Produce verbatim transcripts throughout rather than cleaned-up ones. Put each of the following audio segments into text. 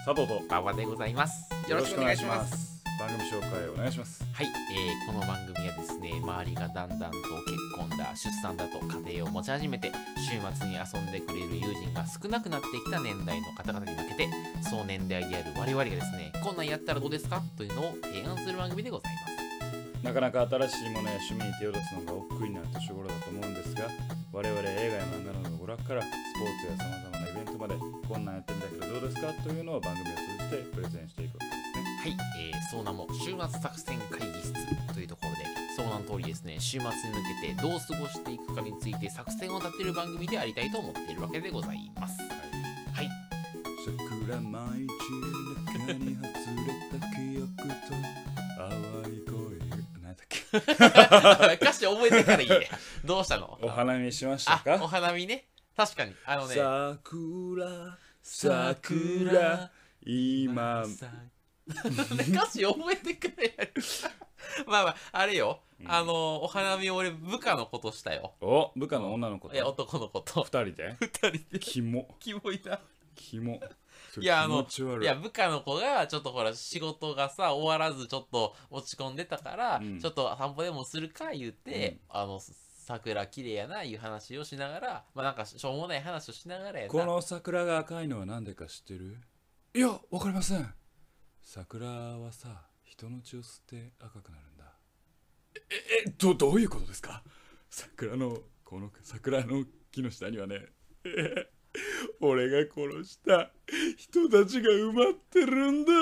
佐藤と馬場でございます。よろしくお願いします。 番組紹介お願いします。 はい、えー、この番組はですね、周りがだんだんと結婚だ、出産だと家庭を持ち始めて、週末に遊んでくれる友人が少なくなってきた年代の方々に向けて、その年代である我々がですね、こんなんやったらどうですかというのを提案する番組でございます。 なかなか新しいものや趣味に手を出すのが億劫になる年頃だと思うんですが、我々映画や漫画などの娯楽からスポーツやさまざまなイベントまで、こんなんやってみたけどどうですかというのを番組を通じてプレゼンしていくわけですね。 はい、えー、その名も週末作戦会議室というところで、その名の通りですね、週末に向けてどう過ごしていくかについて作戦を立てる番組でありたいと思っているわけでございます。はい、 桜舞い散る中に外れた記憶と淡い声、何だっけ歌詞覚えてからいいね。どうしたの？ お花見しましたか？ あ、お花見ね。確かにあのね、 桜桜今歌詞覚えてくれやる。まあまああれよ、うん、あのお花見俺部下のことしたよ。 お、部下の女の子と、 いや男の子と二人で二人でキモキモいな。 キモいやあのいや部下の子がちょっとほら仕事がさ終わらずちょっと落ち込んでたから、うん、ちょっと散歩でもするか言って、うん、あの桜綺麗やないう話をしながら、まあなんかしょうもない話をしながらやな。 この桜が赤いのはなんでか知ってる？いや、わかりません。桜はさ、人の血を吸って赤くなるんだ。え、え、ど、どういうことですか？桜の、この桜の木の下にはね、え俺が殺した人たちが埋まってるんだ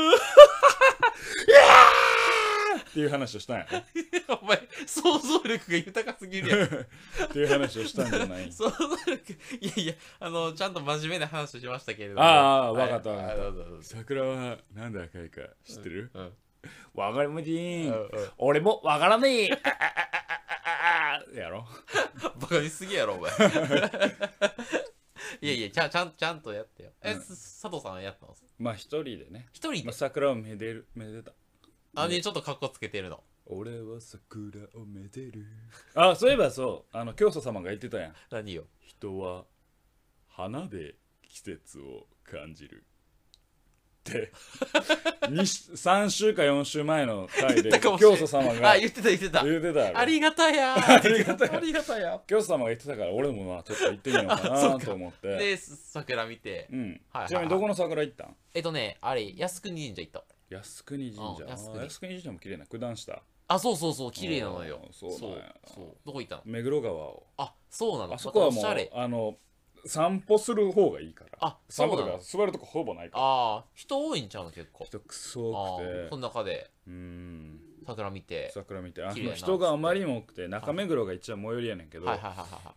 っていう話をしたんやろ。 お前想像力が豊かすぎるやんっていう話をしたんじゃない？ 想像力、いやいや、あのちゃんと真面目な話をしましたけれども。 ああ、わかったわかった。桜はなんで赤いか知ってる？うん、わ、うん、かりません、うんうん、俺もわからねえやろバカにしすぎやろお前いやいや、ちゃんちゃんちゃんとやってよ。え、うん、佐藤さんはやったの？ まあ一人でね。 一人で、 まあ、桜をめでるめでた。 あね、ちょっとカッコつけてるの。 俺は桜をめでる。あ、そういえばそう、あの教祖様が言ってたやん。 何よ？ 人は花で季節を感じるってさん週かよん週前の回で教祖様があ言ってた言ってた言ってた。 ありがたやありがたやありがたや教祖様が言ってたから、俺もまあちょっと行ってみようかなと思ってで桜見て、 うん、はいはいはい、ちなみにどこの桜行ったん？ えっとねあれ靖国神社行った。 靖国神社、靖国神社も綺麗な九段下。 あ、そうそうそう、綺麗なのよ。 そうなんや。 そう、どこ行ったの？ 目黒川を。 あ、そうなの。 あそこはもうあの散歩する方がいいから。 あ、 散歩とか座るとこほぼないから。 ああ、人多いんちゃうの？結構人くそ多くて、 その中でうーん桜見て桜見て、あの人があまりにも多くて、中目黒が一番最寄りやねんけど、 はいはいはいはい、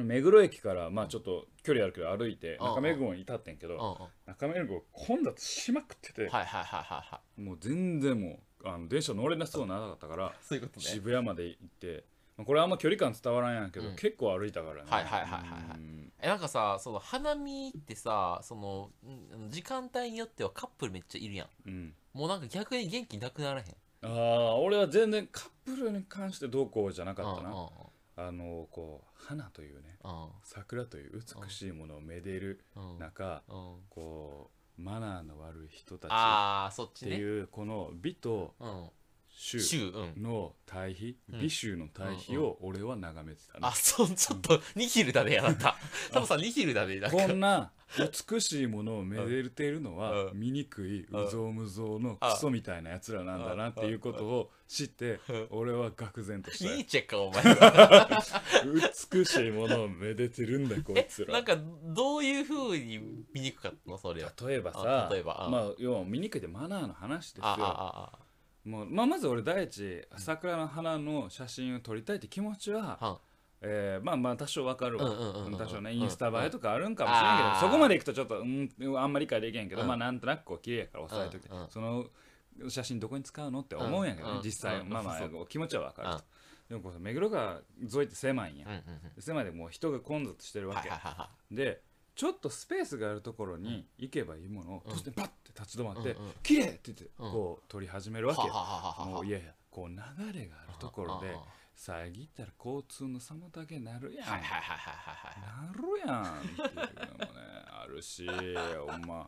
目黒駅からまあちょっと距離あるけど歩いて中目黒に至ってんけど、中目黒混雑しまくってて、 はいはいはいはい、 もう全然もうあの電車乗れなそうなかったから、 そういうことね、 渋谷まで行って、これあんま距離感伝わらんやんけど、うん、結構歩いたからね。 はいはいはいはいはい。え、なんかさ、その花見ってさ、その時間帯によってはカップルめっちゃいるやん、うん、もうなんか逆に元気なくならへん？ ああ、俺は全然カップルに関してどうこうじゃなかったな。うんうんうん、あのこう花というね、うん、桜という美しいものをめでる中、うんうん、こうマナーの悪い人たちっていうこの美と衆の対比、美衆の対比を俺は眺めてたね。 あ、そう、ちょっとニヒルだね、あなた。タモさんニヒルだね。 こんな美しいものをめでているのは醜いうぞうむぞうのクソみたいなやつらなんだなっていうことを知って、俺は愕然とした。 ニーチェかお前は。 美しいものをめでてるんだこいつら。 なんかどういう風に醜かったのそれは？ 例えばさ、例えばまあ要は醜いでマナーの話ですよ。ああもうまあ、まず俺第一桜の花の写真を撮りたいって気持ちは、うん、えー、まあまあ多少わかるわ。多少ねインスタ映えとかあるんかもしれんけど、うん、そこまでいくとちょっと、うん、あんまり理解できへんけど、うん、まあなんとなくこう綺麗やから押さえといて、うん、その写真どこに使うのって思うんやけどね、うん、実際、うん、まあまあ気持ちはわかると、うん、でもこう目黒川沿いって狭いんや、うんうんうん、狭いでもう人が混雑してるわけ、はいはいはい、でちょっとスペースがあるところに行けばいいものを、うん、そしてパッて立ち止まって、うんうん、綺麗って言ってこう撮り始めるわけよ、うん、もういやいやこう流れがあるところで遮ったら交通の妨げになるやん、はいはいはいはいはい、なるやんっていうのもねあるしほんま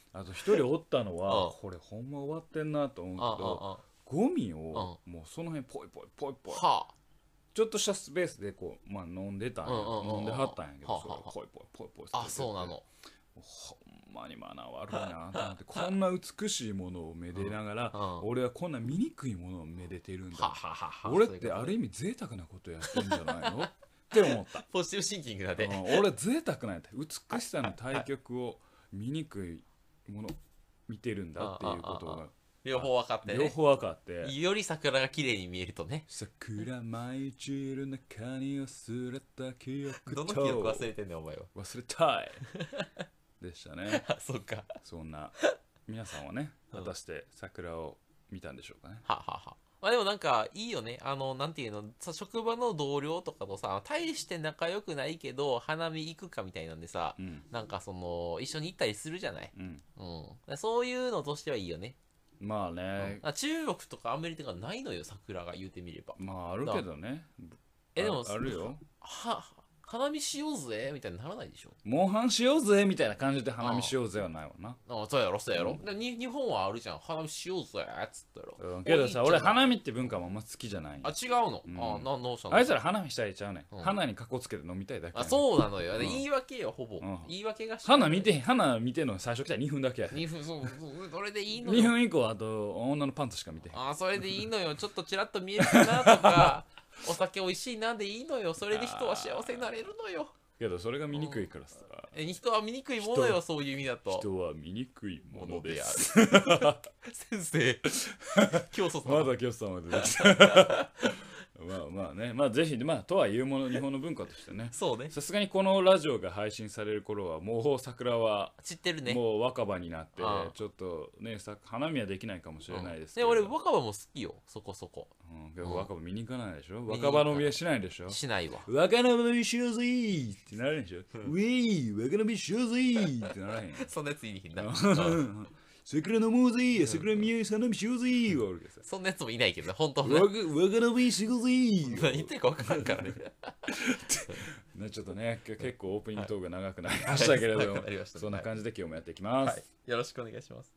あと一人おったのはこれほんま終わってんなと思うけど、ゴミをもうその辺ポイポイポイポイちょっとしたスペースでこうまあ飲んでたんや飲んではったんやけど、それポイポイポイポイあそうなの。 ほんまにマナー悪いなと思ってこんな美しいものをめでながら、うん、俺はこんな醜いものをめでてるんだ。はははは俺ってある意味贅沢なことやってんじゃないのって思った。 ポジティブシンキングだね、 うん、俺贅沢なんやって美しさの対極を醜いもの見てるんだっていうことが両方分かってね。 両方分かってより桜が綺麗に見えるとね。 桜舞い散る中に忘れた記憶とどの記憶忘れてんねんお前は。 忘れたいでしたね。 そっか。 そんな皆さんはね、果たして桜を見たんでしょうかね。 ははは。まあでもなんかいいよね。あのなんていうのさ、職場の同僚とかとさ、大して仲良くないけど花見行くかみたいなんでさ、うん、なんかその一緒に行ったりするじゃない。うん。うん、そういうのとしてはいいよね。 まあね、 うん、中国とかアメリカがないのよ桜が言うてみれば。 まああるけどね。 えでもあるよ。 は花見しようぜみたいにならないでしょ。 モンハンしようぜみたいな感じで花見しようぜはないわな。 ああそうやろそうやろ、うん、に日本はあるじゃん花見しようぜっつったら、 うん、けどさ俺花見って文化もあんま好きじゃない。 あ違うの、うん、あなどうしたの。 あいつら花見したいちゃうねん、うん、花にかこつけて飲みたいだけ、ね、 あそうなのよ、うん、言い訳よほぼ、うん、言い訳が花見てへん花見てんの最初来たらにふんだけや。 にふんそうそうそれでいいのよ。 にふん以降あと女のパンツしか見てへん。 あそれでいいのよちょっとチラッと見えるかなとかお酒美味しいなでいいのよ。それで人は幸せになれるのよ。 けどそれが醜いからさ、 うん、え人は醜いものよ。そういう意味だと人は醜いものである先生教祖さんまだ教祖さんまで出てきたまあまあね、まあぜひまあとはいうもの日本の文化としてね。 そうね。 さすがにこのラジオが配信される頃はもう桜は散ってるね。 もう若葉になってちょっとねさ花見はできないかもしれないですけど、 うん、で俺若葉も好きよそこそこ、 うん、けど若葉見に行かないでしょ、うん、若葉飲みはしないでしょ。 しないわ。 若飲みしようぜーってならへんでしょ、うん、ウェー若飲みしようぜーってならへんそんなやついいひんな桜飲もうぜ桜見よう花見しようぜーはおるけどさ、 そんなやつもいないけどね本当ね。若飲みしようぜー何言ってるか分からんからねね、ちょっとね結構オープニングトークが長くなりましたけれども、はい、そんな感じで今日もやっていきます、はい、 よろしくお願いします。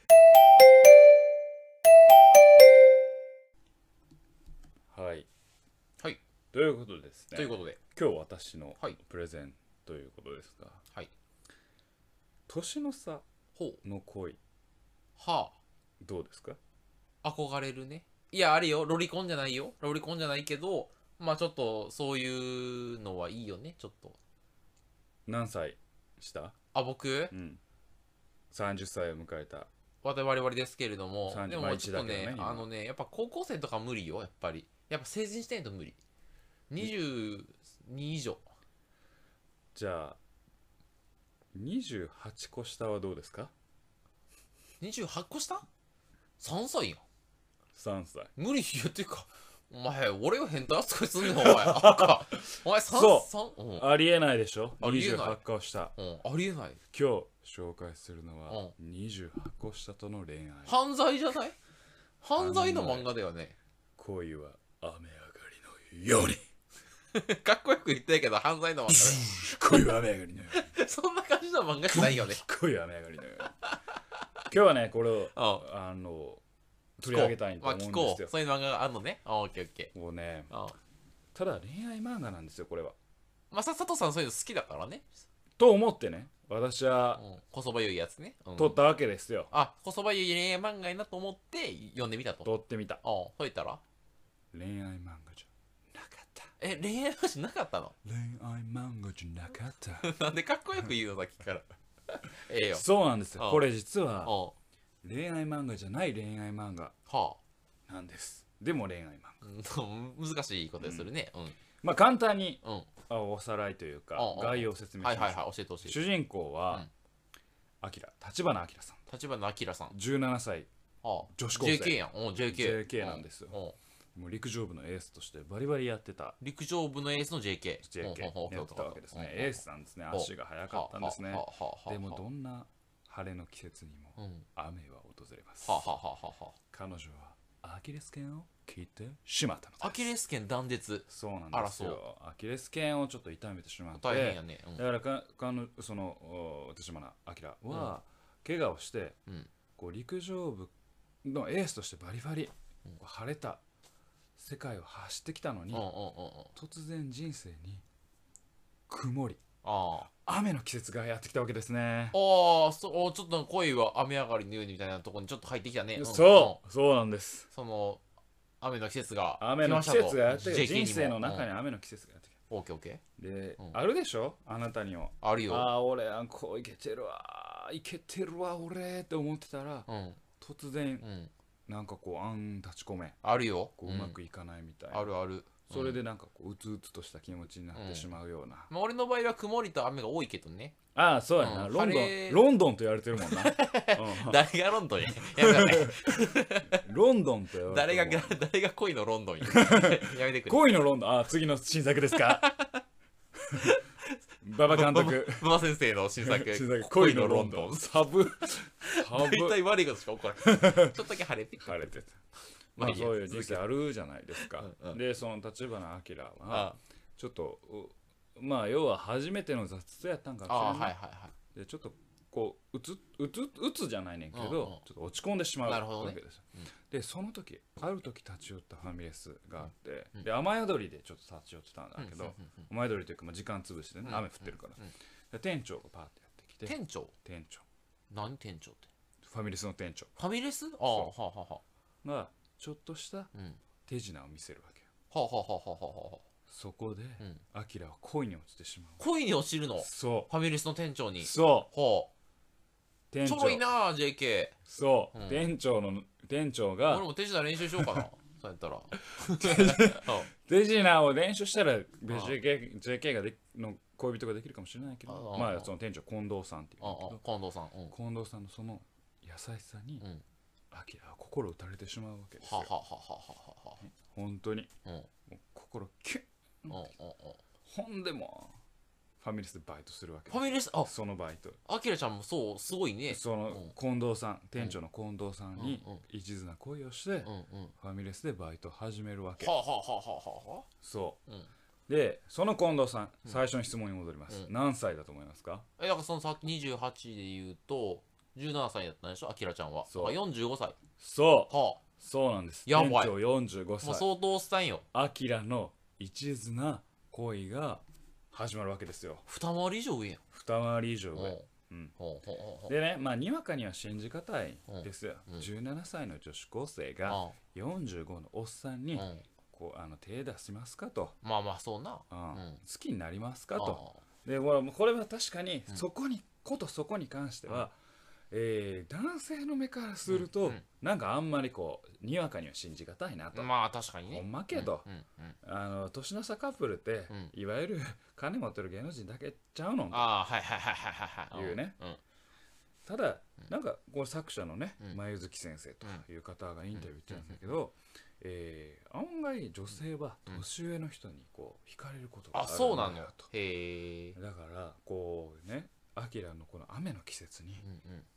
はいはい、 ということでですね、 ということで今日私のプレゼンということですが、はい、年の差の恋はあどうですか。 憧れるね。いやあれよロリコンじゃないよロリコンじゃないけどまあちょっとそういうのはいいよねちょっと。 何歳したあ僕、 うん、さんじゅっさいを迎えた我々ですけれども、でもちょっとね、あのねやっぱ高校生とか無理よやっぱり。やっぱ成人してないと無理。にじゅうに以上。 じゃあにじゅうはちこ下はどうですか。 にじゅうはちこ下 ?さん 歳やん。 さんさい無理よっていうかお前俺を変態扱いすんねんお前お前さんそう、うん、ありえないでしょにじゅうはちこ下、 うん、ありえない。 今日紹介するのは、うん、にじゅうはちこ下との恋愛。 犯罪じゃない。犯罪の漫画だよね。 恋は雨上がりのようにかっこよく言ってないけど犯罪の漫画恋は雨上がりのようにそんな感じの漫画じゃないよね恋は雨上がりのように今日はねこれをあの取り上げたいと思うんですよ。 まあ、聞こう。そういう漫画があるのね。オッケーオッケー。もうねただ恋愛漫画なんですよこれは。 まあ佐藤さんそういうの好きだからねと思ってね私は、 うん、こそばゆいやつね、 うん、撮ったわけですよ。 あこそばゆい恋愛漫画になと思って読んでみたと。 撮ってみた。 あそう言ったら恋愛漫画じゃなかった。 え恋愛漫画じゃなかったの。 恋愛漫画じゃなかったなんでかっこよく言うのさっきからええよ。 そうなんですよ。これ実は恋愛漫画じゃない恋愛漫画なんです。でも恋愛漫画難しいことするね、うん、 まあ簡単に、うん、おさらいというか概要を説明します。 はいはいはい教えてほしい。 主人公はあきら立花あきらさん。 立花あきらさんじゅうななさい女子高生ジェーケー やん。お ジェーケージェーケー なんですよ。もう陸上部のエースとしてバリバリやってた。 陸上部のエースの ジェーケージェーケー やってたわけですね。エースなんですね。足が速かったんですね。でもどんな晴れの季節にも雨は訪れます。彼女はアキレス腱を切ってしまったのです。 アキレス腱断裂。 そうなんですよ。アキレス腱をちょっと痛めてしまって、 大変やね、 うん、だからかかのその立花あきらは、 怪我をして、 うん、 こう陸上部のエースとしてバリバリ、うん、晴れた世界を走ってきたのに、うんうんうんうん、突然人生に曇り、あ雨の季節がやってきたわけですね。 ああ、そう、ちょっと恋は雨上がりのようにみたいなところにちょっと入ってきたね。 うん、そう、うん、そうなんです。 その雨の季節が雨の季節がやってきた。人生の中に雨の季節がやってきた。 オーケーオーケー。で、うん、あるでしょ、あなたには。 あるよ。 ああ、俺こういけてるわ、いけてるわ俺って思ってたら、うん、突然、うん、なんかこうあん立ち込めあるよ、 こううまくいかないみたいな、 うん、あるある。 それでなんかこううつうつとした気持ちになってしまうような、 うん、まあ、俺の場合は曇りと雨が多いけどね。 ああ、そうやな、うん、ロンドンロンドンと言われてるもんな、 うん、誰がロンドンやロンドンと言われてる。 誰が誰が恋のロンドンややめてくれ。 恋のロンドン、ああ、次の新作ですか馬場監督、 馬場先生の新作新作恋のロンドン。サブサブ大体悪いことしか起こらないちょっとだけ晴れて晴れてた。まあそういう人生あるじゃないですか、うんうん、でその立花明はちょっとまあ要は初めての挫折やったんかもしれない、はいはいはい、でちょっとこううつうつうつじゃないねんけど、うんうん、ちょっと落ち込んでしまうわけです、ね、うん、でその時ある時立ち寄ったファミレスがあって、うん、で雨宿りでちょっと立ち寄ってたんだけど、うんうんうんうん、雨宿りというかまあ時間潰してね、うん、雨降ってるから、うんうん、で店長がパーってやってきて。 店長店長何店長ってファミレスの店長。 ファミレス、ああ、はあはあはあ、 がちょっとした手品を見せるわけよ、 はあはあはあはあはあ、 そこでアキラは恋に落ちてしまう。 恋に落ちるの？ そう、 ファミレスの店長に。 そう、 はあ、 店長ちょろいな ジェーケー。 そう、うん、店長の店長が俺も手品練習しようかなそうやったら手品を練習したら ジェーケー, ジェーケー がでの恋人ができるかもしれないけど、ああ、まあその店長近藤さんっていう、 ああ、近藤さん、うん、 近藤さんのその優しさに、うん、アキラは心打たれてしまうわけですよ。はははははは。本当に、うん、もう心キュッ、うんうんうん、ほんでもファミレスでバイトするわけです。 ファミレス、あ、 そのバイト。 アキラちゃんもそうすごいね。 その近藤さん、店長の近藤さんに一途な恋をして、うんうん、ファミレスでバイト始めるわけ。ははははは。そう。うん、でその近藤さん、最初の質問に戻ります。うん、何歳だと思いますか？ え、だからそのさっきにじゅうはちで言うとじゅうななさいだったんでしょ、アキラちゃんは。そう。よんじゅうごさい。 そう。はあ、そうなんです。 やばい。 店長よんじゅうごさい。 もう相当おっさんよ。 アキラの一途な恋が始まるわけですよ。 二回り以上上やん。 二回り以上上。うん、でね、まあにわかには信じがたいですよ、うん、じゅうななさいの女子高生がよんじゅうごのおっさんにこうあの手出しますかと。 まあまあそうな、 うん、好きになりますかと。でこれは確かにそこに、うん、ことそこに関しては、えー、男性の目からすると、うんうん、なんかあんまりこうにわかには信じがたいなと。 まあ確かにね。 ほんまけど、うんうんうん、あの年の差カップルって、うん、いわゆる金持ってる芸能人だけちゃうの。 ああ、はいはいはいはいはい。 いうね。うん、ただなんかこう作者のね、うん、前月先生という方がインタビュー言ってるんだけど、えー、案外女性は年上の人にこう惹かれることがあるんだよと。あ、そうなの。へえ。だからこうね、アキラのこの雨の季節に、うんうん、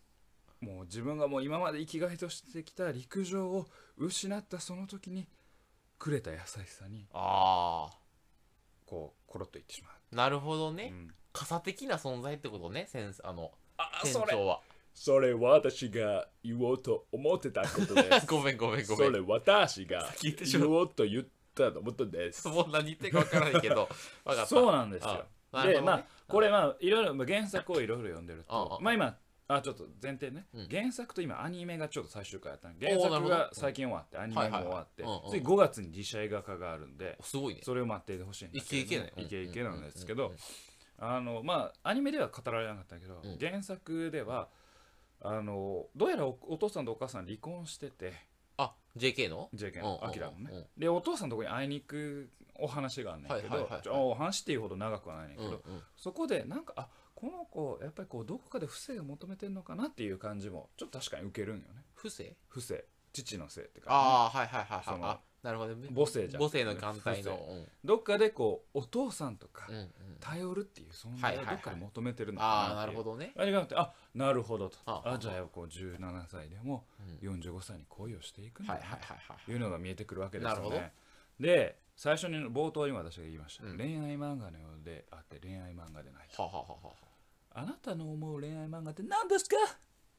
もう自分がもう今まで生きがいとしてきた陸上を失ったその時にくれた優しさに、あこうコロッといってしまう。 なるほどね、うん、傘的な存在ってことね、先生、あのあ店長は。それ私が言おうと思ってたことです。 ごめんごめんごめん。 それ私が言おうと言ったことです。 もう何言ってるか分からないけど分かった。 そうなんですよ。で、ね、まあこれまあいろいろ原作をいろいろ読んでると、まあ今あちょっと前提ね、うん、原作と今アニメがちょっと最終回やったんで、原作が最近終わってアニメも終わって、次ごがつに実写映画化があるんで、 すごいね、 それを待っていてほしいんですけど、 いけいけね、 いけいけなんですけど、あのまあアニメでは語られなかったけど、うん、原作ではあのどうやら お, お父さんとお母さん離婚してて、 あ ジェーケー のジェーケー のアキラのね、でお父さんのとこに会いに行くお話があんねんけど、お話っていうほど長くはないねんけど、うんうん、そこでなんかあこの子やっぱりこうどこかで不正を求めてるのかなっていう感じもちょっと確かに受けるんよね。 不正不正父のせいって感じ、ね、 ああはいはいはいはい、あなるほどね、 母性じゃん、 母性の艦隊の、うん、 どっかでこうお父さんとか頼るっていう存在をどっかで求めてるのかなっていう、 ああなるほどね、 あれがあってあなるほどと、ああじゃあこうじゅうななさいでもよんじゅうごさいに恋をしていくんだなというのが見えてくるわけですよね。で最初に冒頭に私が言いました、うん、恋愛漫画のようであって恋愛漫画でないと。ははははあなたの思う恋愛漫画って何ですかっ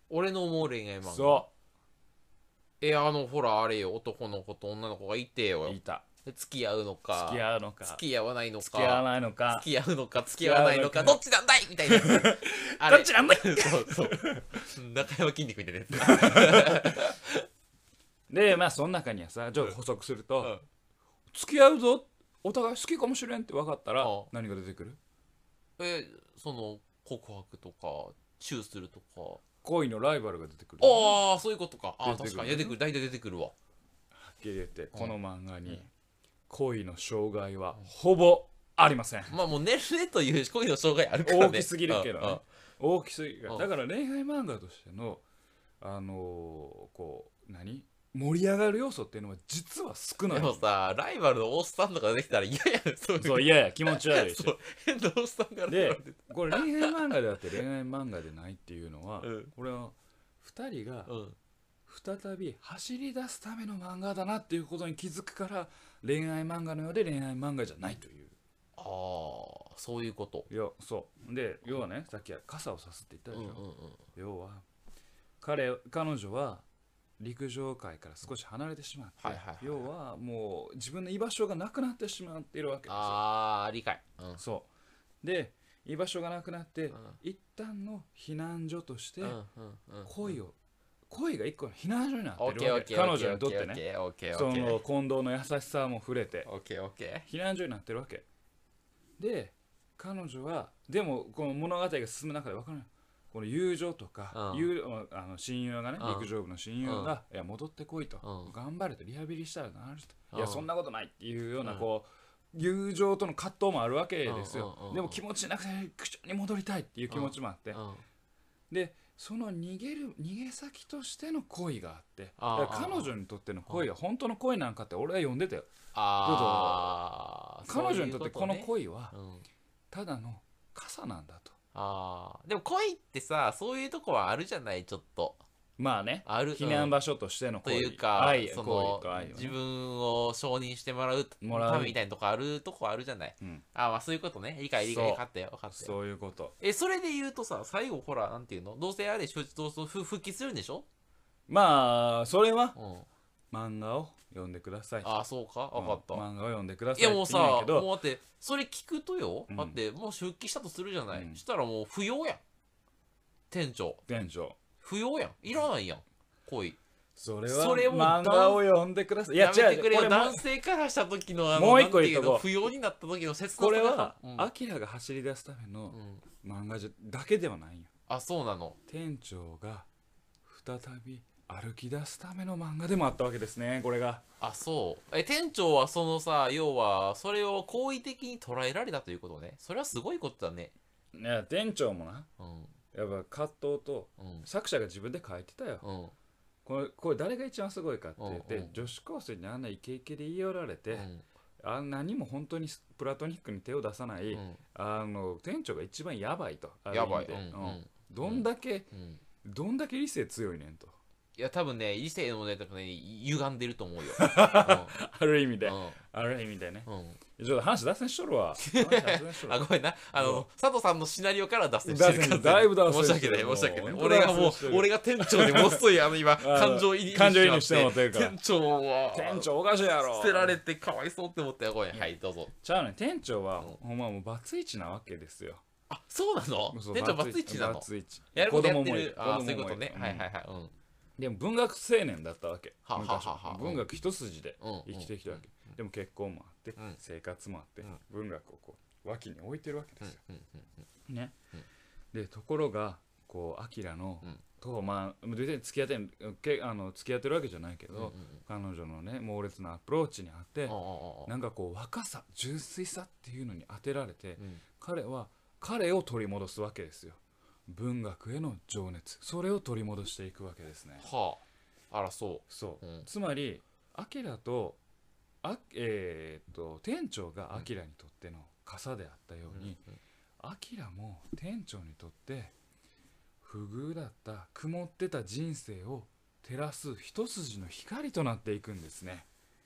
俺の思う恋愛漫画。 そえあのほらあれよ、男の子と女の子がいてよ、 ういた。 で付き合うのか付き合うのか付き合わないのか付き合わないのか付き合うのか付き合わないのかどっちなんだいみたいなあどっちなんだいそうそう中山筋肉みたいなやつでまあその中にはさ、ちょっと補足すると、 うん付き合うぞ、お互い好きかもしれんって分かったら、 うん何が出てくる？ えその告白とかチューするとか、 恋のライバルが出てくる。 ああそういうことか。ああ出てくる確かに出てくる、大体出てくるわ。 はっきり言ってこの漫画にうん恋の障害はほぼありません。 まあもう年齢という恋の障害あるからね。 大きすぎるけどうんうんね、大きすぎるうんだから恋愛漫画としてのあのーこう何盛り上がる要素っていうのは実は少ない。 でもさライバルのオースタンとかできたら嫌やねん。そういうそういやいや気持ち悪いしそう変なオースタンがでこれ恋愛漫画であって恋愛漫画でないっていうのは、 うんこれはふたりがうん再び走り出すための漫画だなっていうことに気づくから恋愛漫画のようで恋愛漫画じゃないという。 ああそういうこと。 いやそうで要はね、さっきは傘を差すって言ったでしょ、 うんうんうん要は彼彼女は陸上界から少し離れてしまって、 はいはいはい要はもう自分の居場所がなくなってしまっているわけですよ。 ああ理解。うんそうで居場所がなくなって、 うん一旦の避難所としてうんうんうん恋を、恋が一個の避難所になってオッケーオッケーるわけ彼女にとってね。 オッケーオッケーオそッケーの近藤の優しさも触れてオッケーオッケ避難所になってるわけで、彼女はでもこの物語が進む中で分かるのよ、この友情とか、 うん友あの親友がね、 うん陸上部の親友が、いや戻ってこいと、 うん頑張れとリハビリしたらなると、 うんいやそんなことないっていうようなうんこう、友情との葛藤もあるわけですよ、 うんうんうんうんでも気持ちなくて陸上に戻りたいっていう気持ちもあって、 ー。うんでその逃げる逃げ先としての恋があってあーだから彼女にとっての恋が本当の恋なんかって俺は読んでたよ。 ああ彼女にとってこの恋はうんただの傘なんだと。 あーでも恋ってさそういうとこはあるじゃない、ちょっとまあね、 ある避難場所としてのと恋、 いうか愛その恋と愛をね自分を承認してもらうもらうためみたいなとこあるとこあるじゃない。 うん、 あまあそういうことね、理解理解そう分かったよ分かったよ。 そういうこと。 えそれで言うとさ最後ほらなんていうの、どうせあれどうせ復帰するんでしょ。 まあそれはうん漫画を読んでください。 ああそうか分かった、 うん漫画を読んでくださいいやもうって言うんやさけど、 もうだってそれ聞くとよ、 うんだってもう復帰したとするじゃない、 うんしたらもう不要やん店長、 店長不要やん、いらないやん恋。 それはそれを漫画を読んでください。いややめてくれよ、 違うこれも男性からした時のあのもう一個なんてい言っとこうの不要になった時の切なさがこれはうんアキラが走り出すためのうん漫画じゃだけではないんよ。 あそうなの。 店長が再び歩き出すための漫画でもあったわけですね、これが。 あそうえ店長はそのさ要はそれを好意的に捉えられたということね。それはすごいことだね。 いや店長もな、 うんやっぱ葛藤とうん作者が自分で書いてたよ。 うんこれこれ誰が一番すごいかって言って、 うんうん女子高生にあんなイケイケで言い寄られて、 うんあんなにも本当にプラトニックに手を出さない、 うんあの店長が一番やばいと。ある意やばい、 味でうんうんどんだけ、 うんどんだけ理性強いねんと。 いや多分ね理性のね多分ね歪んでると思うよ。 ある意味で、 うんある意味でね。 うんうんちょっと話脱線しとるわ。話脱線しとるあわごめんなあの佐藤さんのシナリオから脱線して脱るから線だいぶ脱線申ししてる訳ない申し訳ない。 もう俺がもう本当脱線してる俺が店長でものすごいあの今感情移入感情移入してもらってるから店長は店長おかしいやろ。 捨てられてかわいそうって思ったよ。ごめんはいどうぞ。 ちゃうねん、店長は、 うんほんまもうバツイチなわけですよ。 あそうなの。 そう店長バツイチなの。 バツイチやることやって子供もいる。ああ子供もそういうことね。 うんはいはいはいうんでも文学青年だったわけ。 はははは昔文学一筋でうん生きてきたわけ。でも結婚もあって、 うん生活もあって、 うん文学をこう脇に置いてるわけですよ。 うんうんねうん。 でところがこうアキラの、 うんとまあ全然付き合ってんけあの付き合ってるわけじゃないけど、 うんうんうん彼女のね猛烈なアプローチにあって、 ああああなんかこう若さ純粋さっていうのに当てられて、 うん彼は彼を取り戻すわけですよ。文学への情熱、それを取り戻していくわけですね。 はああらそそう、 うんつまりアキラとあ、えー、と店長がアキラにとっての傘であったように、 うんアキラも店長にとって不遇だった曇ってた人生を照らす一筋の光となっていくんですね。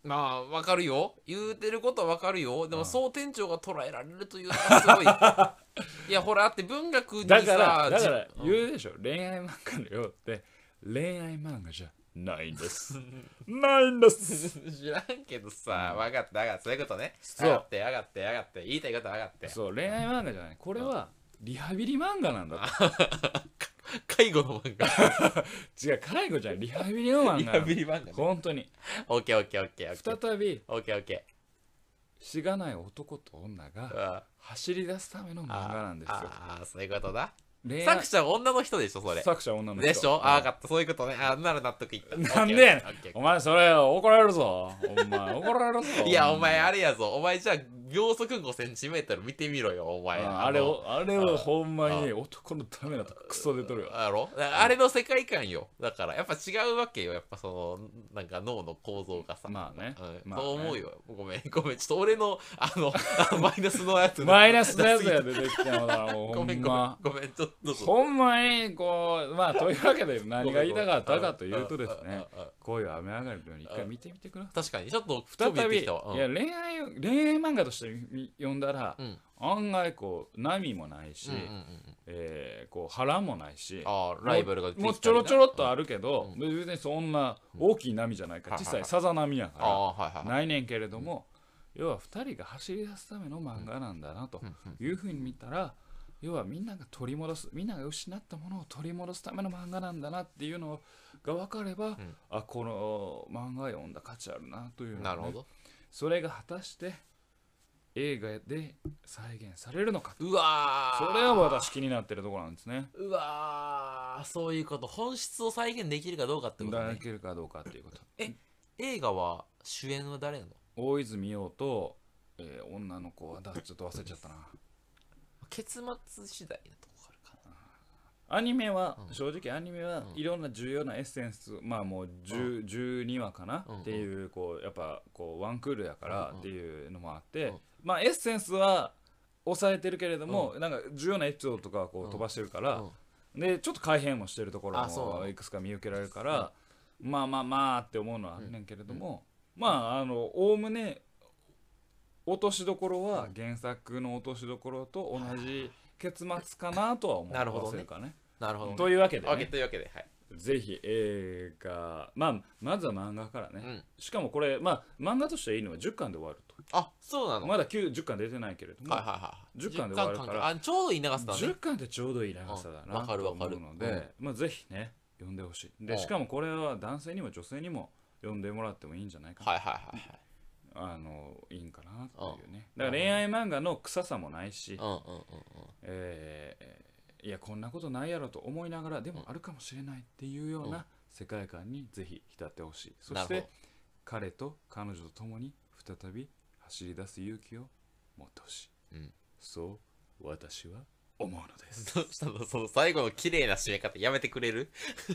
まあわかるよ、言うてることはわかるよ。でもそう店長が捉えられるというのはすごいいやほらって文学にさだからだから言うでしょ、うん、恋愛漫画のよって恋愛漫画じゃないんですないんです知らんけどさ、分かった分かった、そういうことね。 そう分かって分かって分かって、言いたいこと分かって。 そう、恋愛漫画じゃない、これはリハビリ漫画なんだと介護の漫画違う、介護じゃない、リハビリの漫画。 リハビリ漫画ね、 本当に。 オッケーオッケーオッケー。 再びオッケーオッケー。 しがない男と女が走り出すための漫画なんですよ。 ああ、そういうことだ。作者は女の人でしょ、それ。 作者は女の人でしょ。ああ、分かった、そういうことね。ああ、なら納得いった。 なんでお前それ怒られるぞ、お前怒られるぞ。 いや、お前あれやぞ、お前じゃあ秒速ごセンチメートル見てみろよ、お前。 あれをあれをほんまに男のためだとクソ出とるよ。 あろあれの世界観よ。だからやっぱ違うわけよ、やっぱそのなんか脳の構造がさ。 まあね、 そう思うよ。ごめんごめん、ちょっと俺のあのマイナスのやつマイナスのやつが出てきたのだ、もうごめんごめんごめん、ちょっとほんまにこう、まあというわけで何が言いたかったかというとですね、こういう雨上がりのように一回見てみてください。 確かにちょっと再び、いや恋愛恋愛漫画として読んだら、うん、案外こう波もないし、えこう波乱もないし、 あライバルがもうちょろちょろっとあるけど、うん、別にそんな大きい波じゃないから、うん、小さいさざ波やからないねんけれども、うん、要はふたりが走り出すための漫画なんだなというふうに見たら、要はみんなが取り戻す、みんなが失ったものを取り戻すための漫画なんだなっていうのが分かれば、うん、あこの漫画読んだ価値あるなというの、ね、 なるほど。 それが果たして映画で再現されるのか、 うわそれは私気になってるところなんですね。 うわそういうこと、本質を再現できるかどうかってことね。 できるかどうかっていうこと。 え映画は主演は誰なの？ 大泉洋と、えー、女の子はだちょっと忘れちゃったな結末次第なとこあるかな。アニメは、うん、正直アニメはいろんな重要なエッセンス、うん、まあもうじゅう、うん、じゅうにわかな、うん、っていうこうやっぱこうワンクールやからっていうのもあって、うん、まあエッセンスは抑えてるけれども、うん、なんか重要なエピソードとかはこう飛ばしてるから、うん、でちょっと改変もしてるところもいくつか見受けられるから、まあまあまあって思うのはあるねんけれども、うん、まああのおおむね落としどころは原作の落としどころと同じ結末かなとは思う。 なるほどね。なるほど、ね。 というわけで、ね、 というわけで、はい。 ぜひ映画、まあまずは漫画からね。うん、しかもこれまあ漫画としてはいいのはじゅっかんで終わると。 あ、そうなの。 まだきゅう、じゅっかん出てないけれども、 はいはいはい、 じゅっかんで終わるから、 あちょうどいい長さだね。 じゅっかんでちょうどいい長さだなと思うので、まあぜひね読んでほしい。でしかもこれは男性にも女性にも読んでもらってもいいんじゃないかな。 はいはいはいはい。 あのいいんかなっていうね。だから恋愛漫画の臭さもないし、えー、いやこんなことないやろと思いながらでもあるかもしれないっていうような世界観にぜひ浸ってほしい。そして彼と彼女と共に再び走り出す勇気を持ってほしい、うん、そう私は思うのです。 どうしたのその最後の綺麗な締め方やめてくれる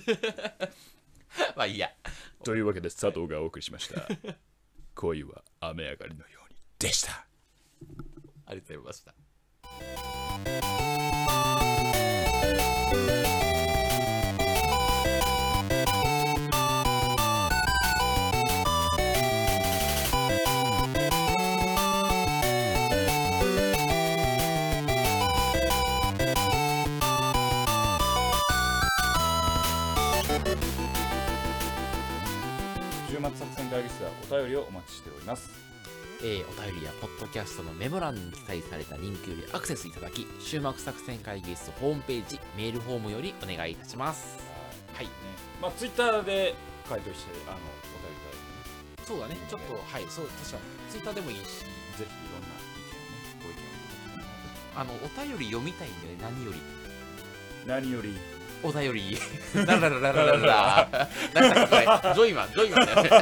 まあいいや。 というわけで佐藤がお送りしました恋は雨上がりのようにでした。 ありがとうございました。 週末作戦会議室ではお便りをお待ちしております。 えー、お便りやポッドキャストのメモ欄に記載されたリンクよりアクセスいただき、週末作戦会議室ホームページメールフォームよりお願いいたします。はい、ね、 まあツイッターで回答してあのお便りいただいて、ね、 そうだね、ちょっとはい、そう確かにツイッターでもいいし、 ぜひいろんな意見をね、ご意見をあのお便り読みたいんだよね。何より何よりお便りラララララララなんだこれジョイマンジョイマンだよね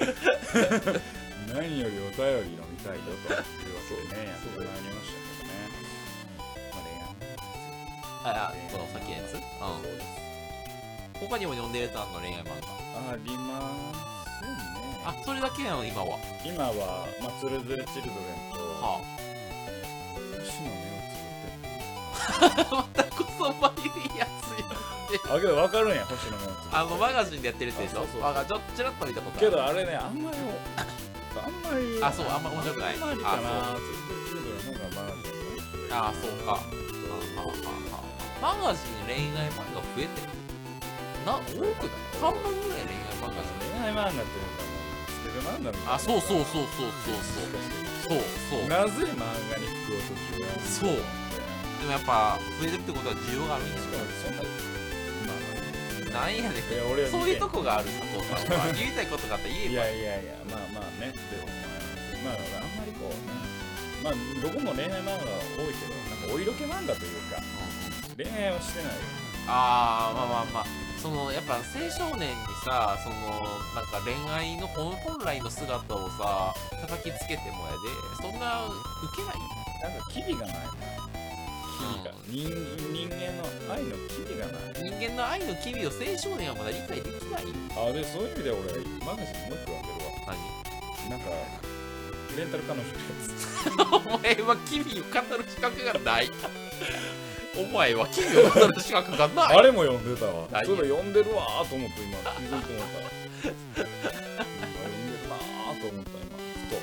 何よりお便り飲みたいよというわけでね、やってまいりましたけどね。まあ恋愛あその先のやつ、うん、そうです。他にも読んでるやつあんの恋愛漫画。 ありますね。 あ、それだけなの今は。 今はまあつるずるチルドレンと、はあ、星の目をつぶってまたこそまゆいやつよ。 あ、けど分かるんや、星の目をつぶって。 あのマガジンでやってるってでしょ。あ、ちょっちらっと見たことあるけど、あれね、あんまりあんまりあそうあんま面白くないあんまりかな。ツイートチルドレンの方がまああそうかマガジン恋愛漫画増えてるな多くない半分ぐらい恋愛漫画じ恋愛漫画っていうかスケベ漫画みたいな。 あそうそうそうそうそうそうそうそうなぜ漫画に服を閉じるそうでもやっぱ増えてるってことは需要があるんですよそんななんやねんそういうとこがある佐藤さんは言いたいことがあったら言えばいやいやいやまあまあねでもまああんまりこうねまあどこも恋愛漫画は多いけどなんかお色気漫画というか恋愛はしてないよ。 ああまあまあまあそのやっぱ青少年にさそのなんか恋愛の本来の姿をさ叩きつけてもやでそんなウケないなんか機微がない機微が、うん、人, 人間の愛の機微がない人間の愛の機微を青少年はまだ理解できないあでそういう意味で俺マガジンもう一個読んでるわ。 何なんかレンタル彼女のやつお前は機微を語る資格がないお前は機微を語る資格がないあれも読んでたわ。それ読んでるわーと思って今気づいて思った読んでるなーと思った今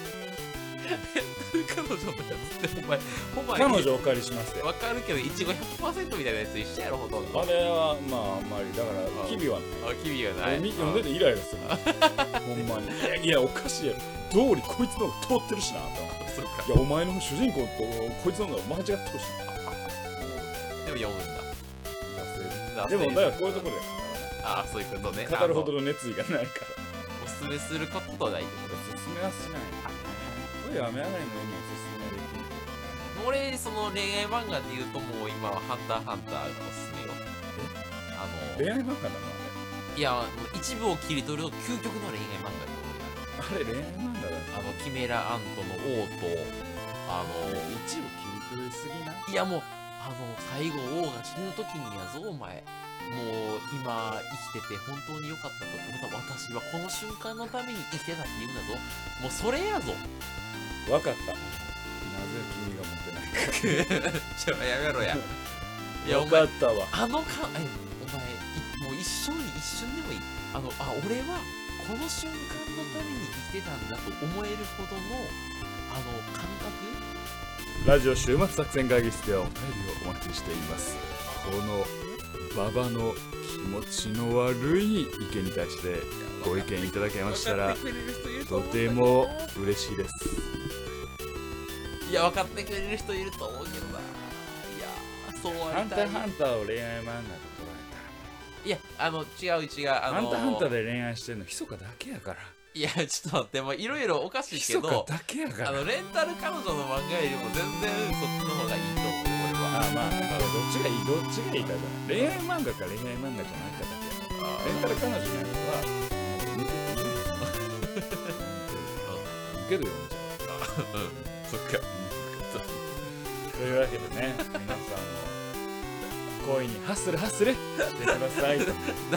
ふと彼女のやつってお前お前彼女お借りしますよ。 わかるけどいちご ひゃくパーセント みたいなやつ一緒やろほとんど。 あれはまああんまりだから機微はない。 あ機微がない。 読んでてイライラするほんまにいやいやおかしいやろ道理こいつの方が通ってるしなとそうかいやお前の主人公とこいつの方が間違ってるしなでも読むんだでもだからこういうところでああそういうことね語るほどの熱意がないからおすすめすることはないってことおすすめはしないこれは雨上がりのようにおすすめできる俺その恋愛漫画で言うともう今はハンターハンターがおすすめよあの恋愛漫画なのいや一部を切り取ると究極の恋愛漫画あれ恋愛漫画だあのキメラアントの王とあの一部切り取りすぎないやもうあの最後王が死ぬ時にやぞお前もう今生きてて本当に良かったと思った私はこの瞬間のために生きてたって言うんだぞもうそれやぞ分かったなぜ君が持ってないかちょやめろやいや分かったわあのかえお前もう一生に一瞬でもいいあのあ俺はこの瞬間のために生きてたんだと思えるほどのあの感覚ラジオ週末作戦会議室ではお便りをお待ちしています。この馬場の気持ちの悪い意見に対してご意見いただけましたらとても嬉しいです。 いや分かってくれる人いると思うけどないやそうハンターハンターを恋愛漫画と捉えたらいやあの違う違うあのー、 ハンターハンターで恋愛してんのひそかだけやからいやちょっと待ってもういろいろおかしいけどひそかだけやからあのレンタル彼女の漫画よりも全然そっちの方がいいと思うよ俺はああまあどっちがいいどっちがいいかじゃない恋愛漫画か恋愛漫画じゃないかだけやレンタル彼女のやつは見てていいんですよけど読んじゃううんそっかというわけでね皆さんも恋にハッスルハッスルしてくださいと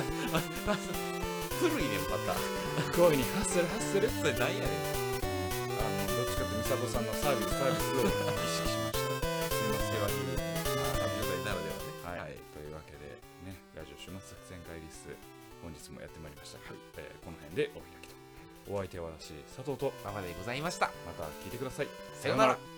古いねまた恋にハッスルハッスルそれ何やねんあのどっちかって美里さんのサービスサービスを意識しましたすいません手話にならではねはい、はい、というわけでねラジオ週末作戦会議室本日もやってまいりました、はいえー、この辺でお開きとお相手は私佐藤と馬場でございましたまた聞いてくださいさようなら。